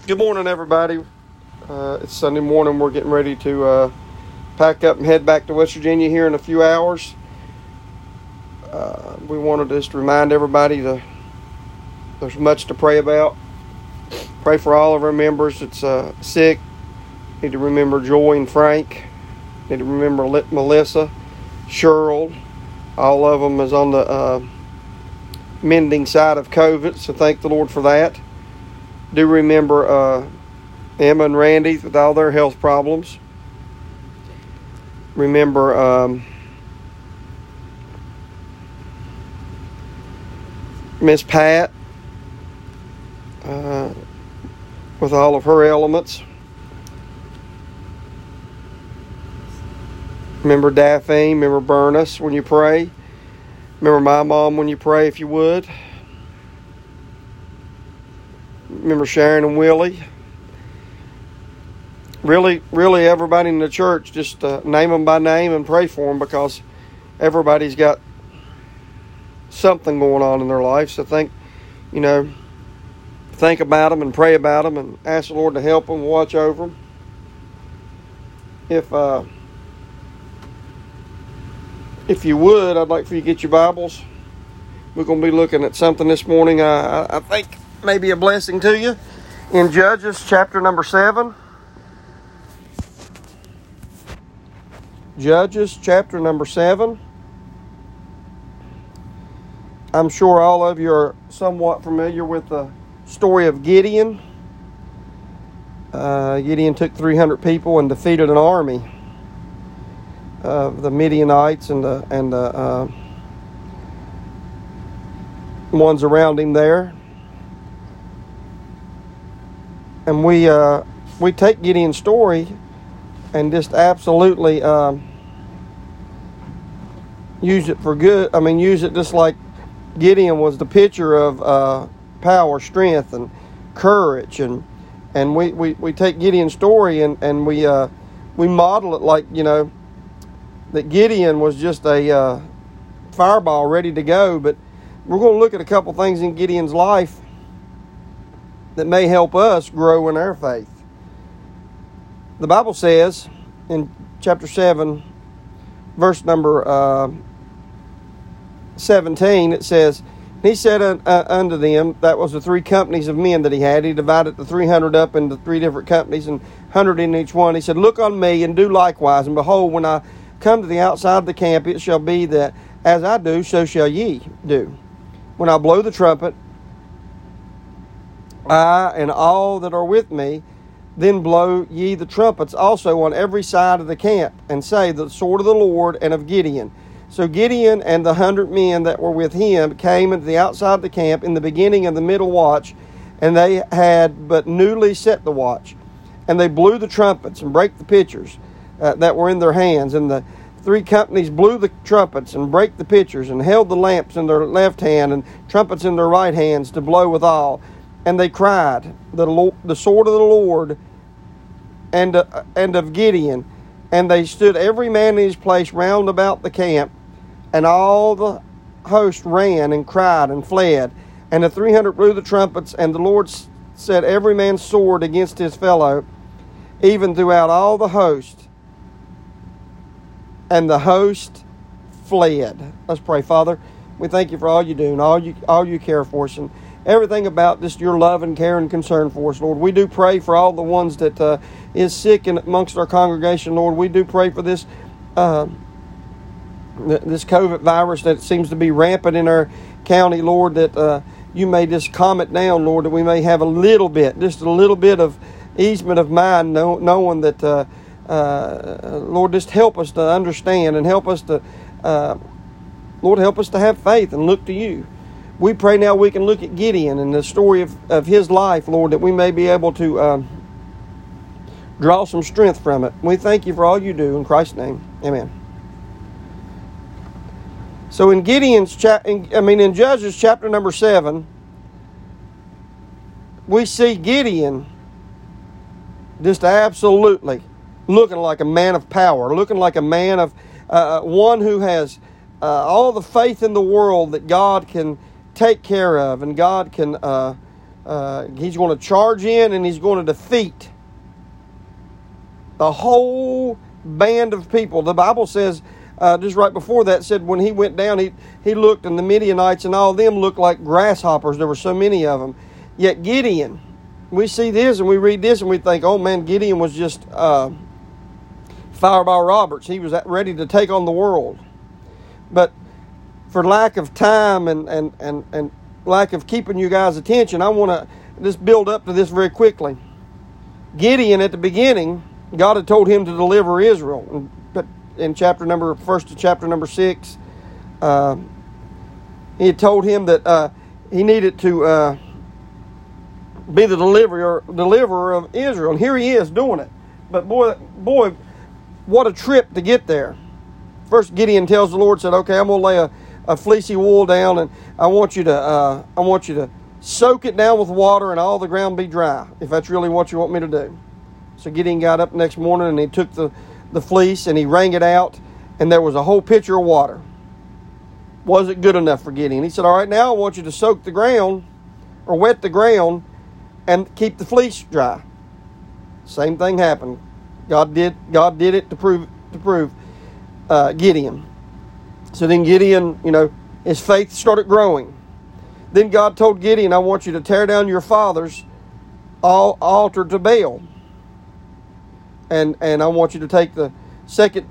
Good morning, everybody. It's Sunday morning. We're getting ready to pack up and head back to West Virginia here in a few hours. We wanted to just remind everybody that there's much to pray about. Pray for all of our members that's sick. Need to remember Joy and Frank. Need to remember Melissa, Cheryl. All of them is on the mending side of COVID, so thank the Lord for that. Do remember Emma and Randy with all their health problems. Remember Miss Pat with all of her ailments. Remember Daphne, remember Bernice when you pray. Remember my mom when you pray if you would. Remember Sharon and Willie. Really everybody in the church, just name them by name and pray for them, because everybody's got something going on in their life. So think about them and pray about them and ask the Lord to help them, watch over them. If you would, I'd like for you to get your Bibles. We're going to be looking at something this morning I think may be a blessing to you. In Judges chapter number 7. Judges chapter number 7. I'm sure all of you are somewhat familiar with the story of Gideon. Gideon took 300 people and defeated an army of the Midianites and the ones around him there. And we take Gideon's story and just absolutely use it for good. I mean, use it just like Gideon was the picture of power, strength, and courage. And we take Gideon's story and we model it like, that Gideon was just a fireball ready to go. But we're going to look at a couple things in Gideon's life that may help us grow in our faith. The Bible says in chapter 7, verse number 17, it says, he said unto them, that was the 3 companies of men that he had. He divided the 300 up into 3 different companies, and 100 in each one. He said, look on me and do likewise. And behold, when I come to the outside of the camp, it shall be that as I do, so shall ye do. When I blow the trumpet, I and all that are with me, then blow ye the trumpets also on every side of the camp, and say, the sword of the Lord and of Gideon. So Gideon and the 100 men that were with him came into the outside of the camp in the beginning of the middle watch, and they had but newly set the watch. And they blew the trumpets and brake the pitchers that were in their hands. And the 3 companies blew the trumpets and brake the pitchers, and held the lamps in their left hand and trumpets in their right hands to blow withal. And they cried, the sword of the Lord and of Gideon. And they stood every man in his place round about the camp. And all the host ran and cried and fled. And the 300 blew the trumpets, and the Lord set every man's sword against his fellow, even throughout all the host. And the host fled. Let's pray. Father, we thank you for all you do and all you care for us, and everything about just your love and care and concern for us, Lord. We do pray for all the ones that is sick amongst our congregation, Lord. We do pray for this this COVID virus that seems to be rampant in our county, Lord, that you may just calm it down, Lord, that we may have just a little bit of easement of mind, knowing that, Lord, just help us to understand and help us to, Lord, help us to have faith and look to you. We pray now we can look at Gideon and the story of his life, Lord, that we may be able to draw some strength from it. We thank you for all you do. In Christ's name, amen. So in in Judges chapter number 7, we see Gideon just absolutely looking like a man of power, looking like a man of one who has all the faith in the world that God can take care of, and God can He's going to charge in and he's going to defeat the whole band of people. The Bible says, just right before that, said when he went down, he looked, and the Midianites and all of them looked like grasshoppers. There were so many of them. Yet Gideon, we see this and we read this and we think, oh man, Gideon was just Fireball Roberts. He was ready to take on the world. But for lack of time and lack of keeping you guys' attention, I want to just build up to this very quickly. Gideon, at the beginning, God had told him to deliver Israel. But in chapter number 6, he had told him that he needed to be the deliverer of Israel. And here he is doing it. But boy, what a trip to get there. First, Gideon tells the Lord, said, okay, I'm going to lay a fleecy wool down, and I want you to soak it down with water and all the ground be dry, if that's really what you want me to do. So Gideon got up the next morning and he took the fleece and he wrung it out, and there was a whole pitcher of water. Wasn't good enough for Gideon. He said, all right, now I want you to soak the ground or wet the ground and keep the fleece dry. Same thing happened. God did it to prove Gideon. So then Gideon, his faith started growing. Then God told Gideon, I want you to tear down your father's altar to Baal. And I want you to take the second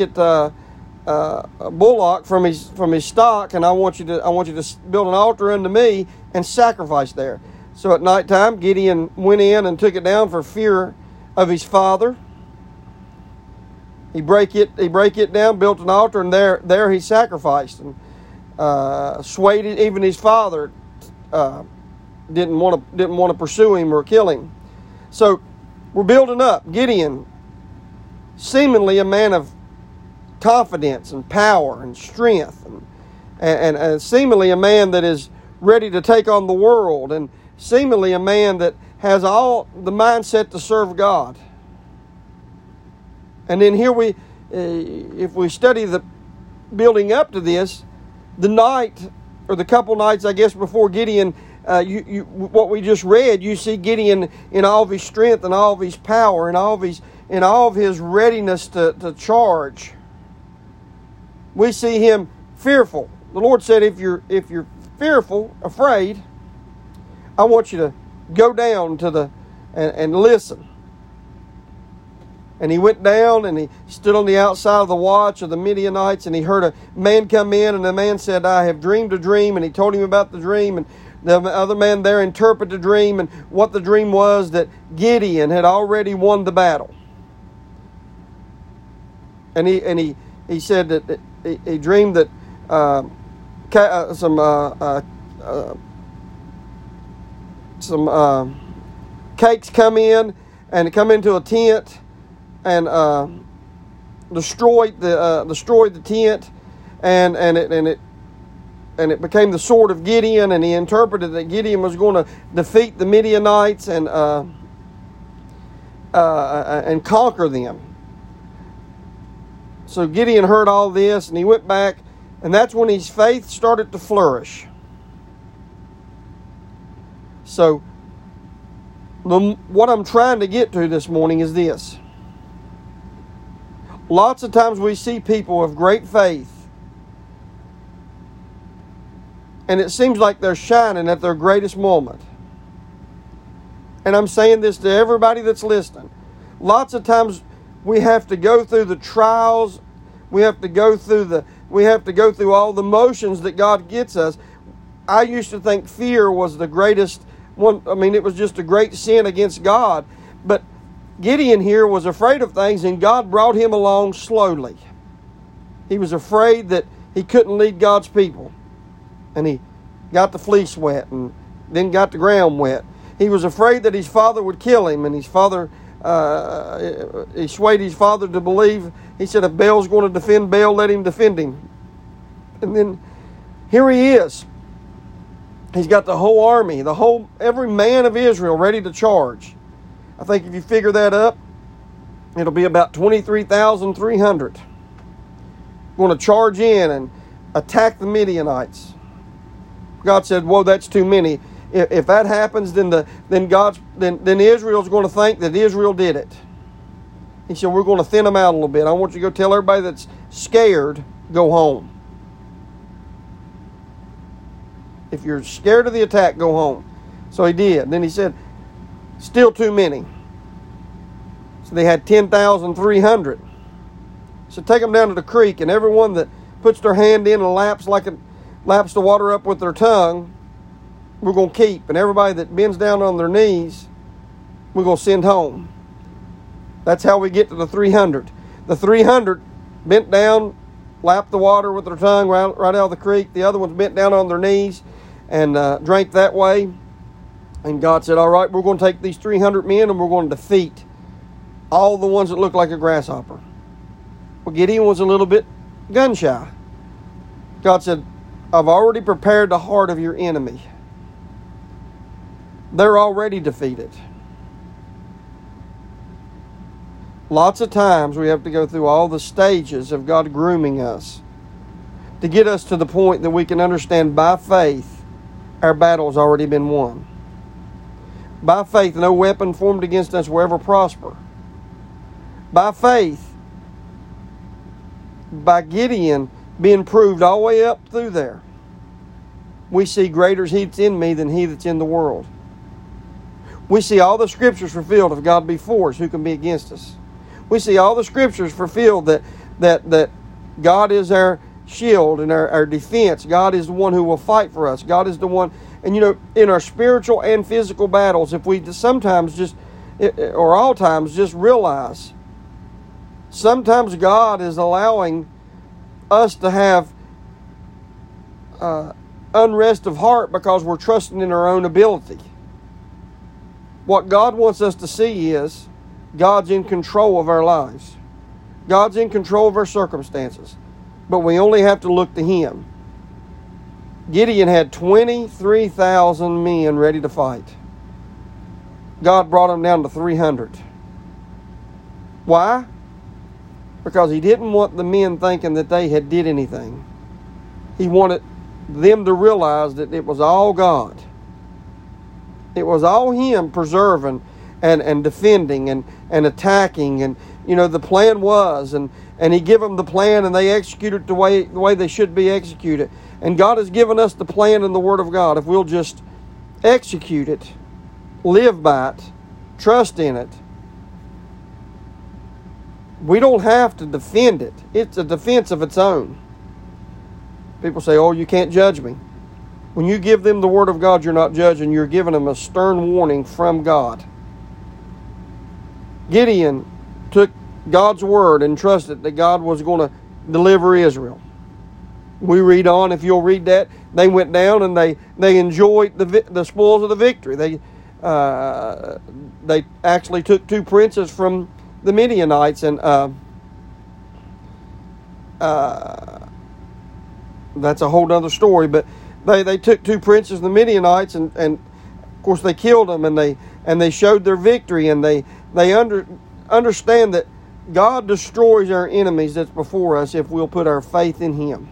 bullock from his stock, and I want you to build an altar unto me and sacrifice there. So at nighttime, Gideon went in and took it down for fear of his father. He break it down, built an altar, and there he sacrificed, and swayed it. Even his father didn't want to pursue him or kill him. So we're building up. Gideon, seemingly a man of confidence and power and strength, and seemingly a man that is ready to take on the world, and seemingly a man that has all the mindset to serve God. And then here if we study the building up to this, the night or the couple nights, I guess, before Gideon, what we just read, you see Gideon in all of his strength and all of his power and all of his readiness to charge. We see him fearful. The Lord said, if you're fearful, afraid, I want you to go down to and listen. And he went down and he stood on the outside of the watch of the Midianites, and he heard a man come in, and the man said, I have dreamed a dream, and he told him about the dream, and the other man there interpreted the dream, and what the dream was, that Gideon had already won the battle. And he said that he dreamed that some cakes come into a tent and destroyed the tent, and it became the sword of Gideon, and he interpreted that Gideon was going to defeat the Midianites and conquer them. So Gideon heard all this, and he went back, and that's when his faith started to flourish. So what I'm trying to get to this morning is this. Lots of times we see people of great faith, and it seems like they're shining at their greatest moment. And I'm saying this to everybody that's listening. Lots of times we have to go through the trials. We have to go through all the motions that God gets us. I used to think fear was the greatest one. I mean, it was just a great sin against God. But Gideon here was afraid of things, and God brought him along slowly. He was afraid that he couldn't lead God's people. And he got the fleece wet and then got the ground wet. He was afraid that his father would kill him, and his father, he swayed his father to believe. He said, if Baal's going to defend Baal, let him defend him. And then here he is. He's got the whole army, every man of Israel ready to charge. I think if you figure that up, it'll be about 23,300 going to charge in and attack the Midianites. God said, whoa, that's too many. if that happens, then Israel's going to think that Israel did it. He said, we're going to thin them out a little bit. I want you to go tell everybody that's scared, go home. If you're scared of the attack, go home. So he did. Then he said, still too many. So they had 10,300. So take them down to the creek, and everyone that puts their hand in and laps the water up with their tongue, we're going to keep. And everybody that bends down on their knees, we're going to send home. That's how we get to the 300. The 300 bent down, lapped the water with their tongue right out of the creek. The other ones bent down on their knees and drank that way. And God said, all right, we're going to take these 300 men and we're going to defeat all the ones that look like a grasshopper. Well, Gideon was a little bit gun shy. God said, I've already prepared the heart of your enemy. They're already defeated. Lots of times we have to go through all the stages of God grooming us to get us to the point that we can understand by faith our battle has already been won. By faith, no weapon formed against us will ever prosper. By faith, by Gideon being proved all the way up through there, we see greater is he that's in me than he that's in the world. We see all the scriptures fulfilled. If God be for us, who can be against us? We see all the scriptures fulfilled that God is our shield and our defense. God is the one who will fight for us. God is the one. And in our spiritual and physical battles, if we sometimes or all times just realize, sometimes God is allowing us to have unrest of heart because we're trusting in our own ability. What God wants us to see is God's in control of our lives. God's in control of our circumstances. But we only have to look to Him. Gideon had 23,000 men ready to fight. God brought them down to 300. Why? Because He didn't want the men thinking that they had did anything. He wanted them to realize that it was all God. It was all Him preserving and defending and attacking. And, the plan was. And He gave them the plan and they executed it the way they should be executed. And God has given us the plan in the Word of God. If we'll just execute it, live by it, trust in it, we don't have to defend it. It's a defense of its own. People say, oh, you can't judge me. When you give them the Word of God, you're not judging. You're giving them a stern warning from God. Gideon took God's Word and trusted that God was going to deliver Israel. We read on, if you'll read that, they went down and they enjoyed the spoils of the victory. They actually took 2 princes from the Midianites, and that's a whole other story. But they took 2 princes of the Midianites, and of course they killed them, and they showed their victory, and they understand that God destroys our enemies that's before us if we'll put our faith in Him.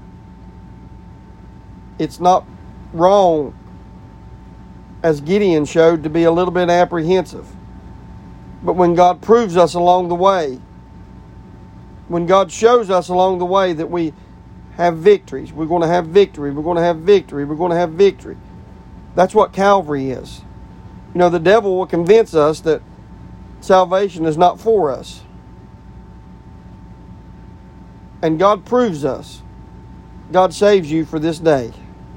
It's not wrong, as Gideon showed, to be a little bit apprehensive. But when God proves us along the way, when God shows us along the way that we have victories, we're going to have victory, we're going to have victory, we're going to have victory. That's what Calvary is. The devil will convince us that salvation is not for us. And God proves us. God saves you for this day.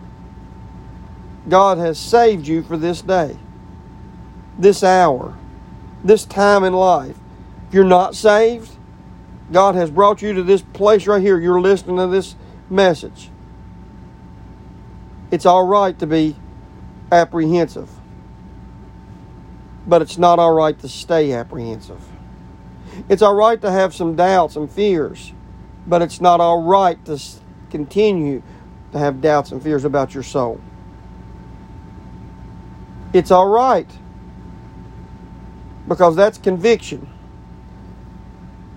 God has saved you for this day, this hour, this time in life. If you're not saved, God has brought you to this place right here. You're listening to this message. It's all right to be apprehensive, but it's not all right to stay apprehensive. It's all right to have some doubts and fears, but it's not all right to continue to have doubts and fears about your soul. It's all right, because that's conviction.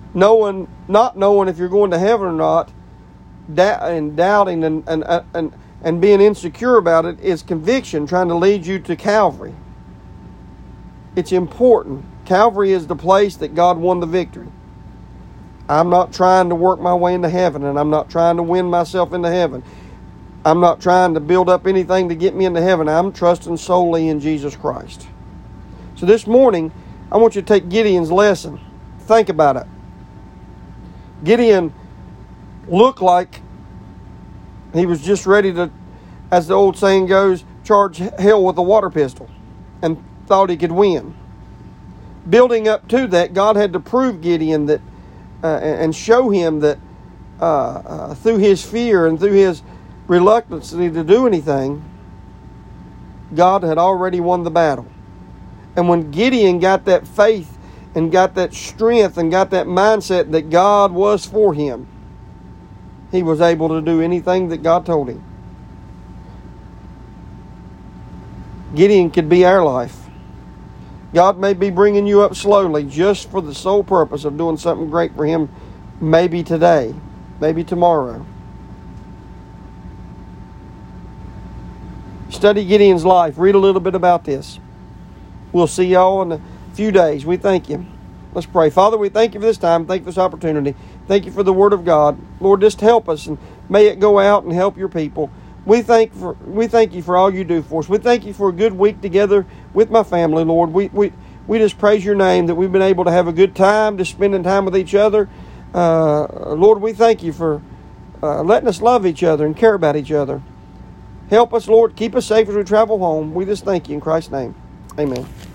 Not knowing if you're going to heaven or not, and doubting and and being insecure about it is conviction trying to lead you to Calvary. It's important. Calvary is the place that God won the victory. I'm not trying to work my way into heaven, and I'm not trying to win myself into heaven. I'm not trying to build up anything to get me into heaven. I'm trusting solely in Jesus Christ. So this morning, I want you to take Gideon's lesson. Think about it. Gideon looked like he was just ready to, as the old saying goes, charge hell with a water pistol, and thought he could win. Building up to that, God had to prove Gideon that and show him that through his fear and through his reluctance to do anything, God had already won the battle. And when Gideon got that faith and got that strength and got that mindset that God was for him, he was able to do anything that God told him. Gideon could be our life. God may be bringing you up slowly just for the sole purpose of doing something great for Him, maybe today, maybe tomorrow. Study Gideon's life. Read a little bit about this. We'll see y'all in a few days. We thank you. Let's pray. Father, we thank you for this time. Thank you for this opportunity. Thank you for the Word of God. Lord, just help us, and may it go out and help your people. We thank you for all you do for us. We thank you for a good week together with my family, Lord. We just praise your name that we've been able to have a good time, just spending time with each other. Lord, we thank you for letting us love each other and care about each other. Help us, Lord. Keep us safe as we travel home. We just thank you in Christ's name. Amen.